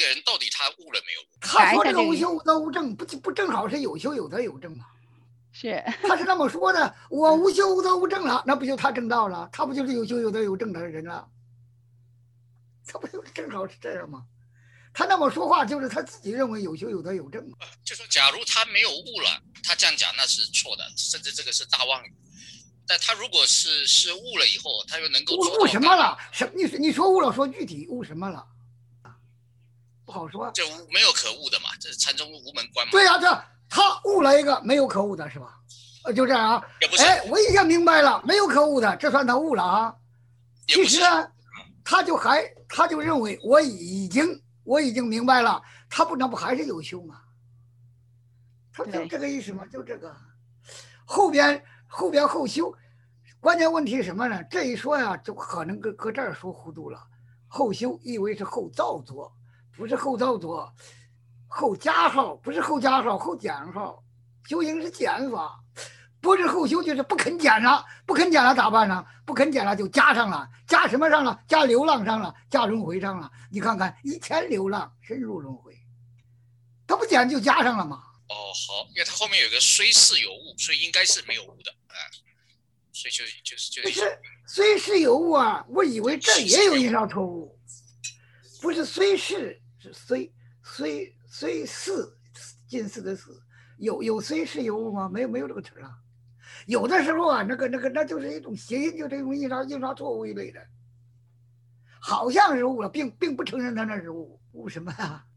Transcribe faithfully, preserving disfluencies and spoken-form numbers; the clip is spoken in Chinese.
人到底他悟了没有？ 他说这个无修无德无正，不不正好是有修有德有正吗？ 是， 他是那么说的，我无修无德无正了，那不就他正道了？他不就是有修有德有正的人了？他不就正好是这样吗？他那么说话，就是他自己认为有修有德有正嘛。 就说假如他没有悟了，他这样讲那是错的，甚至这个是大妄语。但他如果是是悟了以后，他又能够悟悟什么了？什你你说悟了，说具体悟什么了？不好说。 这没有可悟的嘛，这是禅宗无门关嘛。 对呀、啊，这他悟了一个没有可悟的是吧？呃，就这样啊。 也不是。 哎，我一下明白了，没有可悟的，这算他悟了啊。其实呢，他就还他就认为我已经我已经明白了，他不那不还是有修吗？他就这个意思嘛，就这个。后边后边后修。关键问题是什么呢？这一说呀，就可能搁搁这儿说糊涂了。后修意为是后造作，不是后造作，后加号不是后加号，后减号。修行是减法，不是后修就是不肯减了，不肯减了咋办呢？不肯减了就加上了，加什么上了？加流浪上了，加轮回上了。你看看以前流浪深入轮回，他不减就加上了吗？ 哦，好，因为他后面有个虽是有悟，所以应该是没有悟的，哎、嗯。所以就就是就不是虽是有误啊，我以为这也有一条错误，不是虽是是虽虽虽是近似的似，有有虽是有误吗？没有没有这个词啊。有的时候啊，那个那个那就是一种谐音，就这种印刷印刷错误一类的，好像是误了，并并不承认他那是误误什么啊？